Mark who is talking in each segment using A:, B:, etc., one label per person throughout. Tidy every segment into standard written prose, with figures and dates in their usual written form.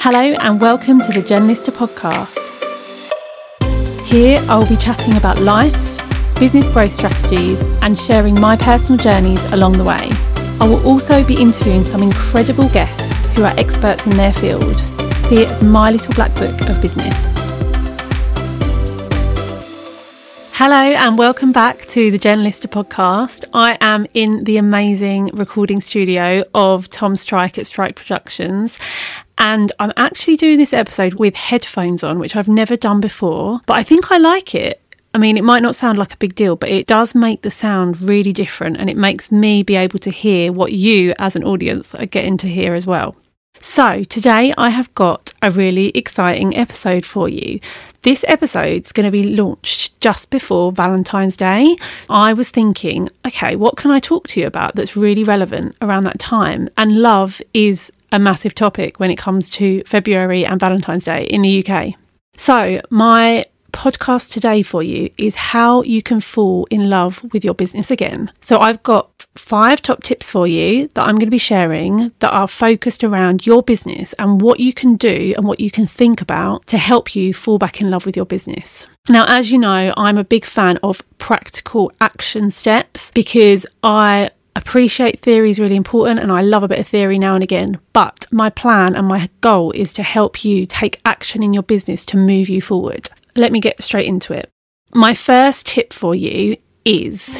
A: Hello and welcome to the Journalista podcast. Here I will be chatting about life, business growth strategies and sharing my personal journeys along the way. I will also be interviewing some incredible guests who are experts in their field. See it as my little black book of business. Hello and welcome back to the Journalista podcast. I am in the amazing recording studio of Tom Strike at Strike Productions. And I'm actually doing this episode with headphones on, which I've never done before, but I think I like it. I mean, it might not sound like a big deal, but it does make the sound really different and it makes me be able to hear what you as an audience are getting to hear as well. So today I have got a really exciting episode for you. This episode's going to be launched just before Valentine's Day. I was thinking, okay, what can I talk to you about that's really relevant around that time? And love is a massive topic when it comes to February and Valentine's Day in the UK. So my podcast today for you is how you can fall in love with your business again. So I've got 5 top tips for you that I'm going to be sharing that are focused around your business and what you can do and what you can think about to help you fall back in love with your business. Now, as you know, I'm a big fan of practical action steps because I appreciate theory is really important and I love a bit of theory now and again, but my plan and my goal is to help you take action in your business to move you forward. Let me get straight into it. My first tip for you is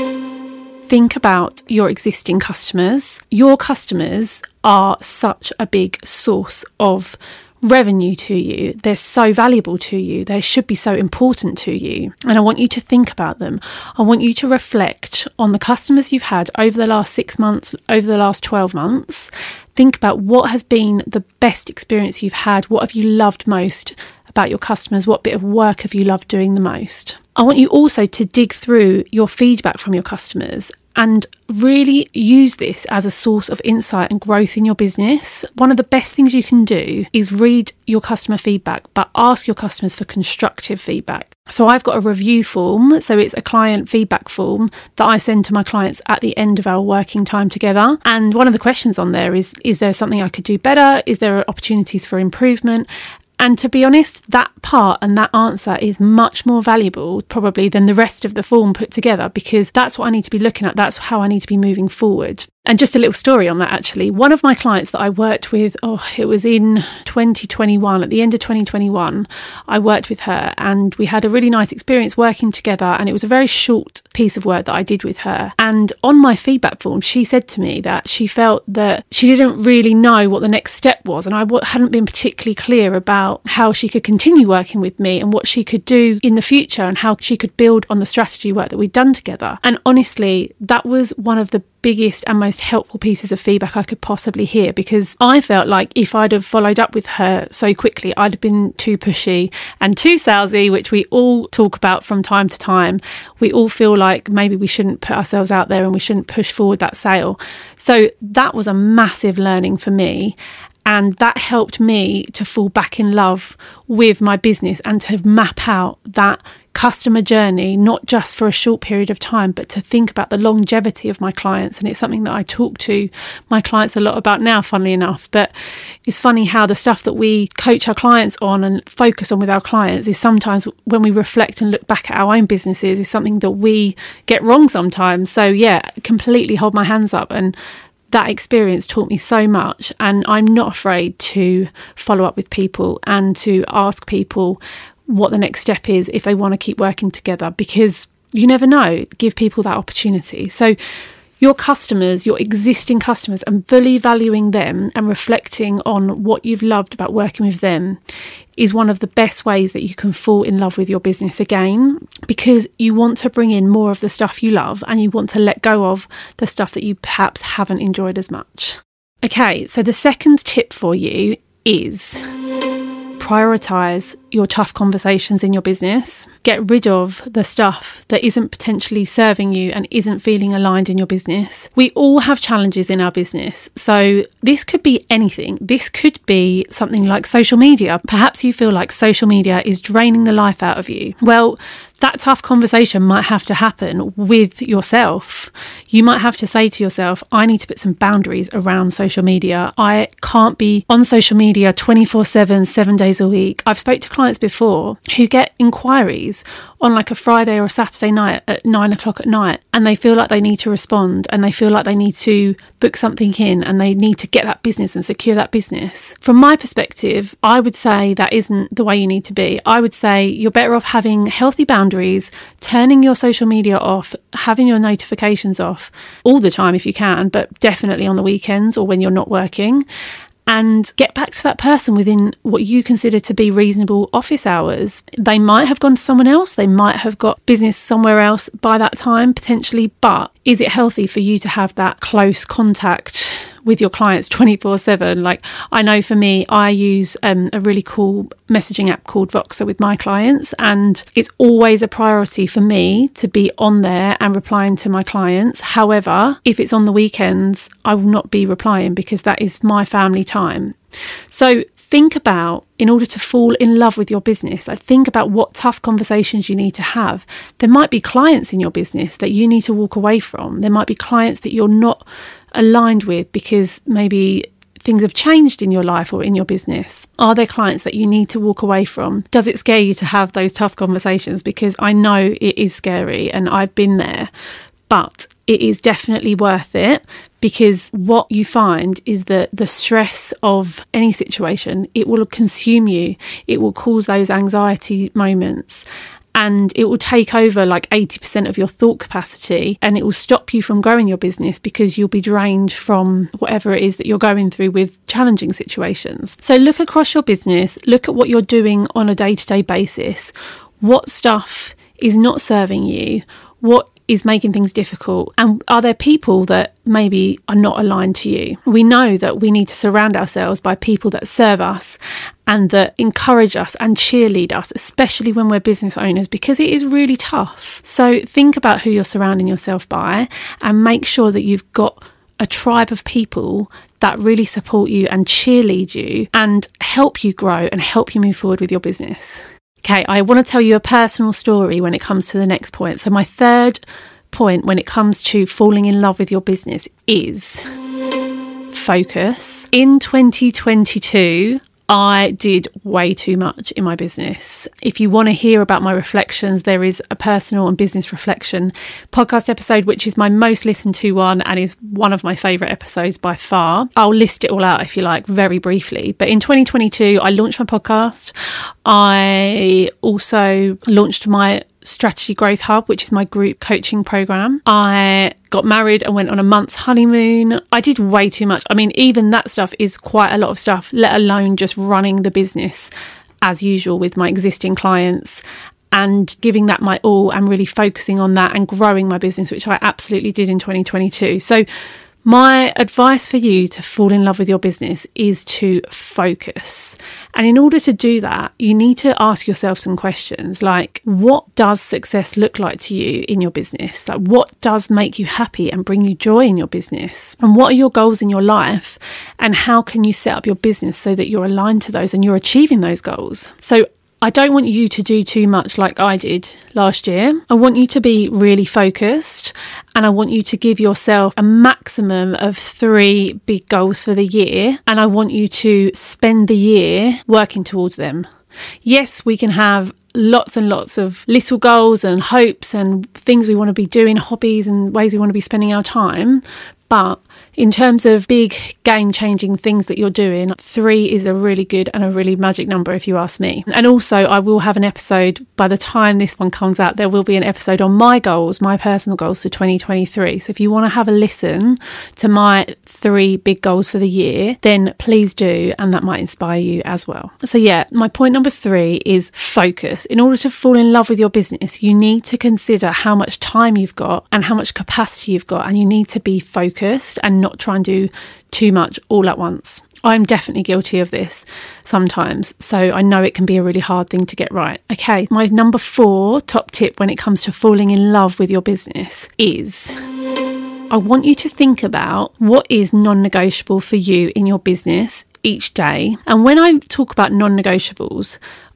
A: think about your existing customers. Your customers are such a big source of revenue to you. They're so valuable to you. They should be so important to you. And I want you to think about them. I want you to reflect on the customers you've had over the last 6 months, over the last 12 months. Think about what has been the best experience you've had. What have you loved most about your customers? What bit of work have you loved doing the most? I want you also to dig through your feedback from your customers and really use this as a source of insight and growth in your business. One of the best things you can do is read your customer feedback, but ask your customers for constructive feedback. So I've got a review form, so it's a client feedback form that I send to my clients at the end of our working time together. And one of the questions on there is there something I could do better? Is there opportunities for improvement? And to be honest, that part and that answer is much more valuable probably than the rest of the form put together, because that's what I need to be looking at. That's how I need to be moving forward. And just a little story on that, actually. One of my clients that I worked with, it was in 2021, at the end of 2021, I worked with her and we had a really nice experience working together, and it was a very short piece of work that I did with her. And on my feedback form, she said to me that she felt that she didn't really know what the next step was, and I hadn't been particularly clear about how she could continue working with me and what she could do in the future and how she could build on the strategy work that we'd done together. And honestly, that was one of the biggest and most helpful pieces of feedback I could possibly hear, because I felt like if I'd have followed up with her so quickly, I'd have been too pushy and too salesy, which we all talk about from time to time. We all feel like maybe we shouldn't put ourselves out there and we shouldn't push forward that sale. So that was a massive learning for me. And that helped me to fall back in love with my business and to map out that customer journey, not just for a short period of time, but to think about the longevity of my clients. And it's something that I talk to my clients a lot about now, funnily enough. But it's funny how the stuff that we coach our clients on and focus on with our clients is sometimes, when we reflect and look back at our own businesses, is something that we get wrong sometimes. So yeah, completely hold my hands up. And that experience taught me so much, and I'm not afraid to follow up with people and to ask people what the next step is if they want to keep working together, because you never know. Give people that opportunity. So your customers, your existing customers, and fully valuing them and reflecting on what you've loved about working with them is one of the best ways that you can fall in love with your business again, because you want to bring in more of the stuff you love and you want to let go of the stuff that you perhaps haven't enjoyed as much. Okay, so the second tip for you is prioritise your tough conversations in your business. Get rid of the stuff that isn't potentially serving you and isn't feeling aligned in your business. We all have challenges in our business. So this could be anything. This could be something like social media. Perhaps you feel like social media is draining the life out of you. Well, that tough conversation might have to happen with yourself. You might have to say to yourself, I need to put some boundaries around social media. I can't be on social media 24/7, 7 days a week. I've spoke to clients before who get inquiries on like a Friday or a Saturday night at 9 o'clock at night, and they feel like they need to respond, and they feel like they need to book something in, and they need to get that business and secure that business. From my perspective, I would say that isn't the way you need to be. I would say you're better off having healthy boundaries, turning your social media off, having your notifications off all the time if you can, but definitely on the weekends or when you're not working, and get back to that person within what you consider to be reasonable office hours. They might have gone to someone else, they might have got business somewhere else by that time potentially, but is it healthy for you to have that close contact with your clients 24/7? Like, I know for me, I use a really cool messaging app called Voxer with my clients, and it's always a priority for me to be on there and replying to my clients. However, if it's on the weekends, I will not be replying because that is my family time. So think about, in order to fall in love with your business, like think about what tough conversations you need to have. There might be clients in your business that you need to walk away from. There might be clients that you're not aligned with because maybe things have changed in your life or in your business. Are there clients that you need to walk away from? Does it scare you to have those tough conversations? Because I know it is scary and I've been there, but it is definitely worth it, because what you find is that the stress of any situation, it will consume you. It will cause those anxiety moments, and it will take over like 80% of your thought capacity, and it will stop you from growing your business because you'll be drained from whatever it is that you're going through with challenging situations. So look across your business, look at what you're doing on a day-to-day basis. What stuff is not serving you? What is making things difficult? And are there people that maybe are not aligned to you? We know that we need to surround ourselves by people that serve us and that encourage us and cheerlead us, especially when we're business owners, because it is really tough. So think about who you're surrounding yourself by and make sure that you've got a tribe of people that really support you and cheerlead you and help you grow and help you move forward with your business. Okay, I want to tell you a personal story when it comes to the next point. So my third point when it comes to falling in love with your business is focus. In 2022, I did way too much in my business. If you want to hear about my reflections, there is a personal and business reflection podcast episode, which is my most listened to one and is one of my favourite episodes by far. I'll list it all out if you like, very briefly. But in 2022, I launched my podcast. I also launched my Strategy Growth Hub, which is my group coaching program. I got married and went on a month's honeymoon. I did way too much. I mean, even that stuff is quite a lot of stuff, let alone just running the business as usual with my existing clients and giving that my all and really focusing on that and growing my business, which I absolutely did in 2022. So my advice for you to fall in love with your business is to focus. And in order to do that, you need to ask yourself some questions like, what does success look like to you in your business? Like, what does make you happy and bring you joy in your business? And what are your goals in your life? And how can you set up your business so that you're aligned to those and you're achieving those goals? So I don't want you to do too much like I did last year. I want you to be really focused, and I want you to give yourself a maximum of 3 big goals for the year, and I want you to spend the year working towards them. Yes, we can have lots and lots of little goals and hopes and things we want to be doing, hobbies and ways we want to be spending our time, but in terms of big game-changing things that you're doing, 3 is a really good and a really magic number if you ask me. And also, I will have an episode, by the time this one comes out, there will be an episode on my goals, my personal goals for 2023. So if you want to have a listen to my 3 big goals for the year, then please do, and that might inspire you as well. So yeah, my point number 3 is focus. In order to fall in love with your business, you need to consider how much time you've got and how much capacity you've got, and you need to be focused and not try and do too much all at once. I'm definitely guilty of this sometimes, so I know it can be a really hard thing to get right. Okay, my number 4 top tip when it comes to falling in love with your business is I want you to think about what is non-negotiable for you in your business each day. And when I talk about non-negotiables,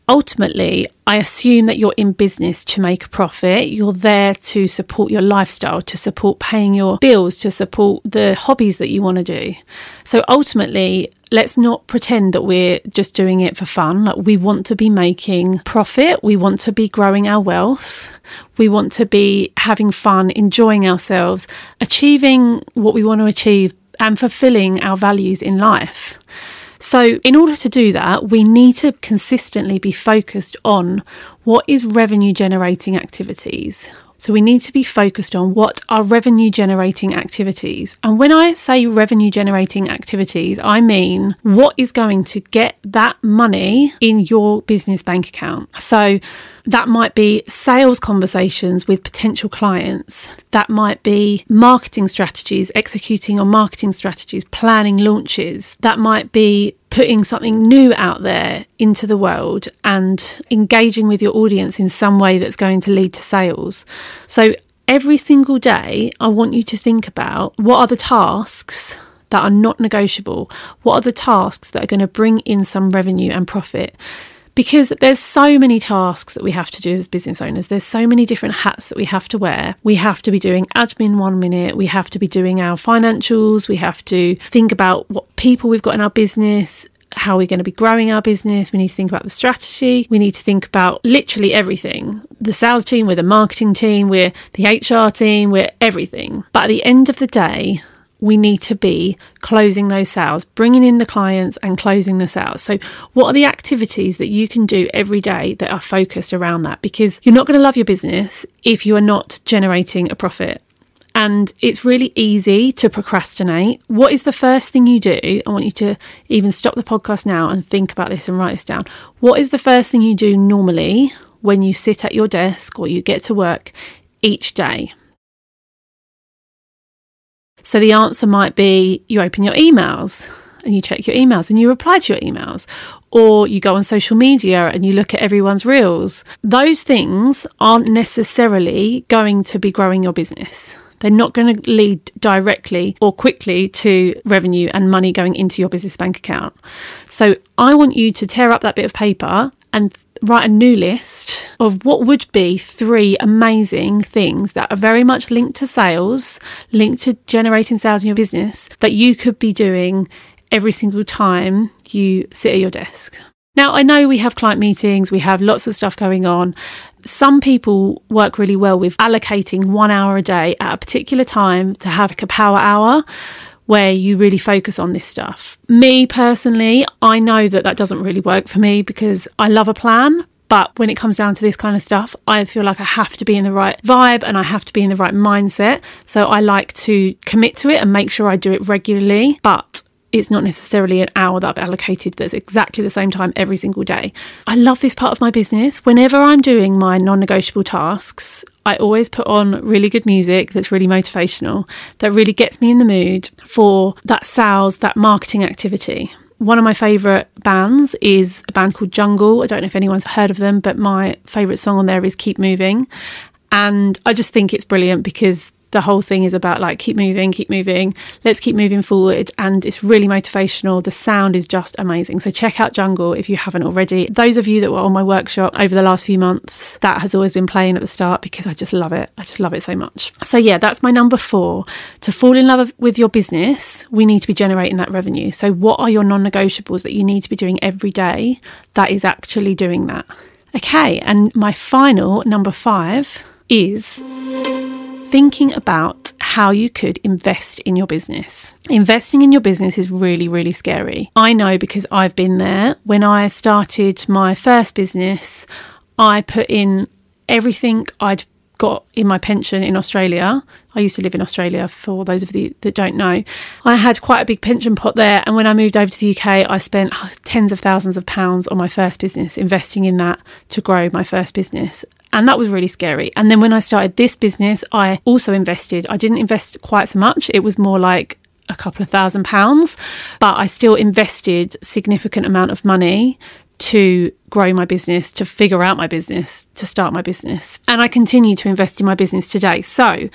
A: ultimately, I assume that you're in business to make a profit. You're there to support your lifestyle, to support paying your bills, to support the hobbies that you want to do. So ultimately, let's not pretend that we're just doing it for fun. Like, we want to be making profit. We want to be growing our wealth. We want to be having fun, enjoying ourselves, achieving what we want to achieve, and fulfilling our values in life. So in order to do that, we need to consistently be focused on what is revenue generating activities. So we need to be focused on what are revenue generating activities. And when I say revenue generating activities, I mean what is going to get that money in your business bank account. So that might be sales conversations with potential clients. That might be marketing strategies, executing on marketing strategies, planning launches. That might be putting something new out there into the world and engaging with your audience in some way that's going to lead to sales. So every single day, I want you to think about what are the tasks that are not negotiable? What are the tasks that are going to bring in some revenue and profit? Because there's so many tasks that we have to do as business owners. There's so many different hats that we have to wear. We have to be doing admin 1 minute. We have to be doing our financials. We have to think about what people we've got in our business, how we're going to be growing our business. We need to think about the strategy. We need to think about literally everything. The sales team, we're the marketing team, we're the HR team, we're everything. But at the end of the day, we need to be closing those sales, bringing in the clients and closing the sales. So what are the activities that you can do every day that are focused around that? Because you're not going to love your business if you are not generating a profit. And it's really easy to procrastinate. What is the first thing you do? I want you to even stop the podcast now and think about this and write this down. What is the first thing you do normally when you sit at your desk or you get to work each day? So the answer might be you open your emails and you check your emails and you reply to your emails, or you go on social media and you look at everyone's reels. Those things aren't necessarily going to be growing your business. They're not going to lead directly or quickly to revenue and money going into your business bank account. So I want you to tear up that bit of paper and write a new list of what would be 3 amazing things that are very much linked to sales, linked to generating sales in your business, that you could be doing every single time you sit at your desk. Now, I know we have client meetings, we have lots of stuff going on. Some people work really well with allocating 1 hour a day at a particular time to have like a power hour where you really focus on this stuff. Me personally, I know that doesn't really work for me because I love a plan. But when it comes down to this kind of stuff, I feel like I have to be in the right vibe and I have to be in the right mindset. So I like to commit to it and make sure I do it regularly. But it's not necessarily an hour that I've allocated that's exactly the same time every single day. I love this part of my business. Whenever I'm doing my non-negotiable tasks, I always put on really good music that's really motivational, that really gets me in the mood for that sales, that marketing activity. One of my favourite bands is a band called Jungle. I don't know if anyone's heard of them, but my favourite song on there is Keep Moving. And I just think it's brilliant because the whole thing is about like, keep moving, let's keep moving forward. And it's really motivational. The sound is just amazing. So check out Jungle if you haven't already. Those of you that were on my workshop over the last few months, that has always been playing at the start because I just love it. I just love it so much. So yeah, that's my number 4. To fall in love with your business, we need to be generating that revenue. So what are your non-negotiables that you need to be doing every day that is actually doing that? Okay, and my final number 5 is thinking about how you could invest in your business. Investing in your business is really, really scary. I know because I've been there. When I started my first business, I put in everything I'd got in my pension in Australia. I used to live in Australia, for those of you that don't know. I had quite a big pension pot there, and when I moved over to the UK, I spent tens of thousands of pounds on my first business, investing in that to grow my first business. And that was really scary. And then when I started this business, I also invested. I didn't invest quite so much. It was more like a couple of £1,000s, but I still invested significant amount of money to grow my business, to figure out my business, to start my business. And I continue to invest in my business today. So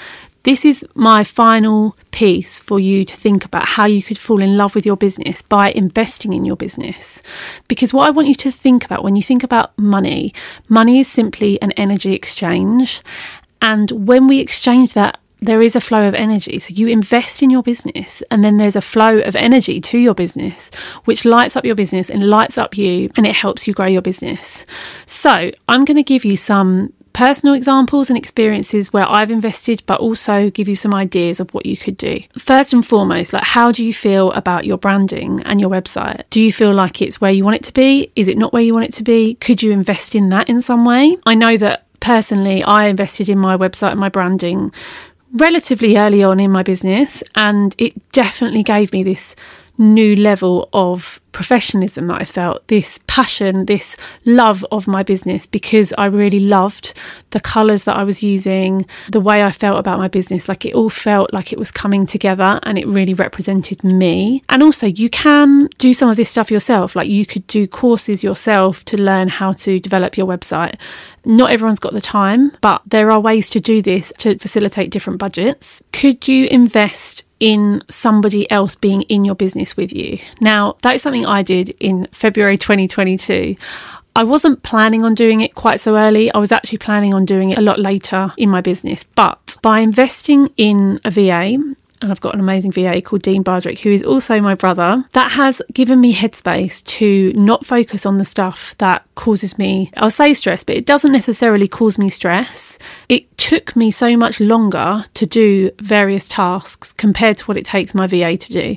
A: This is my final piece for you to think about how you could fall in love with your business by investing in your business. Because what I want you to think about when you think about money is simply an energy exchange. And when we exchange that, there is a flow of energy. So you invest in your business and then there's a flow of energy to your business, which lights up your business and lights up you, and it helps you grow your business. So I'm going to give you some personal examples and experiences where I've invested, but also give you some ideas of what you could do. First and foremost, like, how do you feel about your branding and your website? Do you feel like it's where you want it to be? Is it not where you want it to be? Could you invest in that in some way? I know that personally, I invested in my website and my branding relatively early on in my business, and it definitely gave me this new level of professionalism that I felt, this passion, this love of my business, because I really loved the colours that I was using, the way I felt about my business. Like, it all felt like it was coming together and it really represented me. And also, you can do some of this stuff yourself. Like, you could do courses yourself to learn how to develop your website. Not everyone's got the time, but there are ways to do this to facilitate different budgets. Could you invest in somebody else being in your business with you? Now, that is something I did in February 2022. I wasn't planning on doing it quite so early. I was actually planning on doing it a lot later in my business. But by investing in a VA, and I've got an amazing VA called Dean Bardrick, who is also my brother, that has given me headspace to not focus on the stuff that causes me, I'll say stress, but it doesn't necessarily cause me stress. It took me so much longer to do various tasks compared to what it takes my VA to do.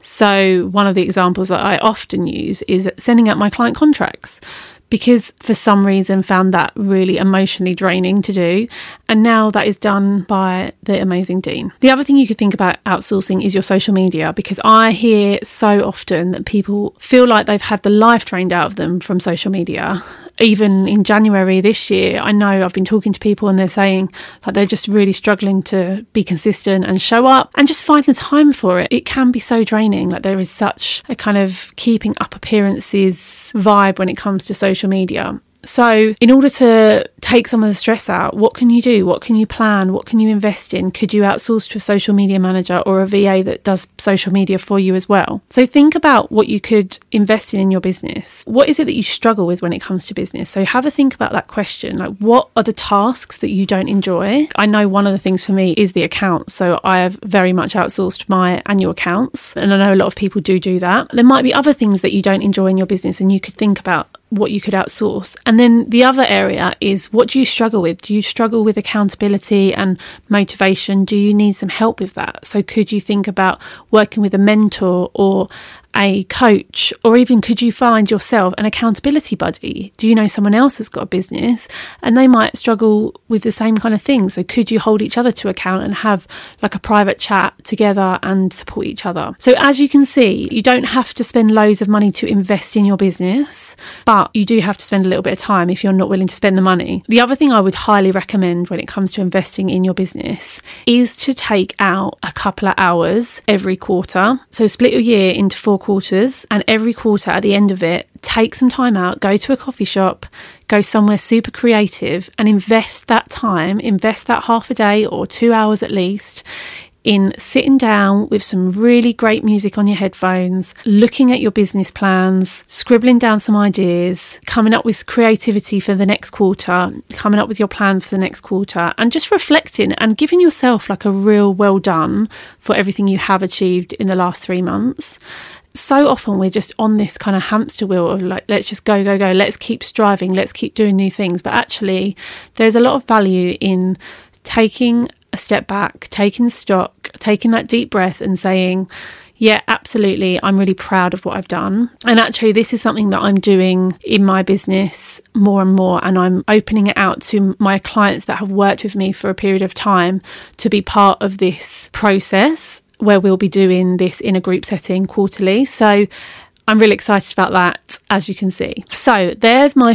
A: So one of the examples that I often use is sending out my client contracts, because for some reason found that really emotionally draining to do. And now that is done by the amazing Dean. The other thing you could think about outsourcing is your social media, because I hear so often that people feel like they've had the life drained out of them from social media. Even in January this year, I know I've been talking to people and they're saying like they're just really struggling to be consistent and show up and just find the time for it. It can be so draining. Like, there is such a kind of keeping up appearances vibe when it comes to social media. So in order to take some of the stress out, what can you do? What can you plan? What can you invest in? Could you outsource to a social media manager or a VA that does social media for you as well? So think about what you could invest in your business. What is it that you struggle with when it comes to business? So have a think about that question. Like, what are the tasks that you don't enjoy? I know one of the things for me is the accounts. So I have very much outsourced my annual accounts, and I know a lot of people do that. There might be other things that you don't enjoy in your business, and you could think about what you could outsource. And then the other area is, what do you struggle with? Do you struggle with accountability and motivation? Do you need some help with that? So could you think about working with a mentor or a coach, or even could you find yourself an accountability buddy? Do you know someone else that's got a business and they might struggle with the same kind of thing? So could you hold each other to account and have like a private chat together and support each other? So as you can see, you don't have to spend loads of money to invest in your business, but you do have to spend a little bit of time if you're not willing to spend the money. The other thing I would highly recommend when it comes to investing in your business is to take out a couple of hours every quarter. So split your year into 4 quarters, and every quarter at the end of it, take some time out, go to a coffee shop, go somewhere super creative and invest that time, invest that half a day or 2 hours at least in sitting down with some really great music on your headphones, looking at your business plans, scribbling down some ideas, coming up with creativity for the next quarter, coming up with your plans for the next quarter, and just reflecting and giving yourself like a real well done for everything you have achieved in the last 3 months. So often we're just on this kind of hamster wheel of like, let's just go, let's keep striving, let's keep doing new things. But actually, there's a lot of value in taking a step back, taking stock, taking that deep breath and saying, yeah, absolutely, I'm really proud of what I've done. And actually, this is something that I'm doing in my business more and more, and I'm opening it out to my clients that have worked with me for a period of time to be part of this process, where we'll be doing this in a group setting quarterly. So I'm really excited about that, as you can see. So there's my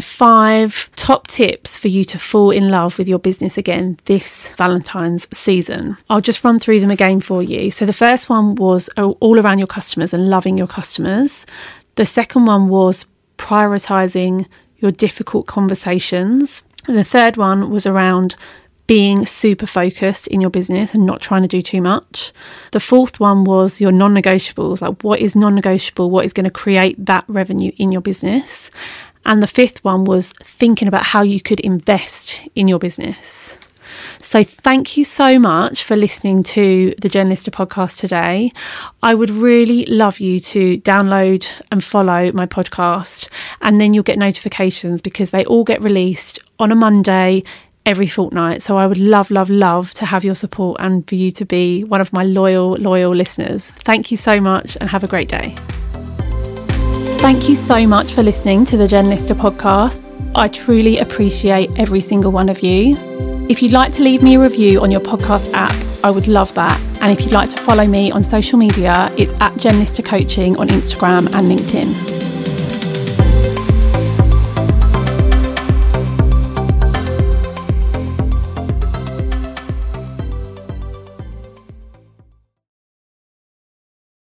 A: 5 top tips for you to fall in love with your business again this Valentine's season. I'll just run through them again for you. So the first one was all around your customers and loving your customers. The second one was prioritizing your difficult conversations. And the third one was around being super focused in your business and not trying to do too much. The fourth one was your non-negotiables, like what is non-negotiable, what is going to create that revenue in your business. And the fifth one was thinking about how you could invest in your business. So thank you so much for listening to the Journalista podcast today. I would really love you to download and follow my podcast, and then you'll get notifications because they all get released on a Monday every fortnight. So I would love to have your support and for you to be one of my loyal listeners. Thank you so much and have a great day. Thank you so much for listening to the Journalista podcast. I truly appreciate every single one of you. If you'd like to leave me a review on your podcast app, I would love that. And if you'd like to follow me on social media, it's @Journalista Coaching on Instagram and LinkedIn.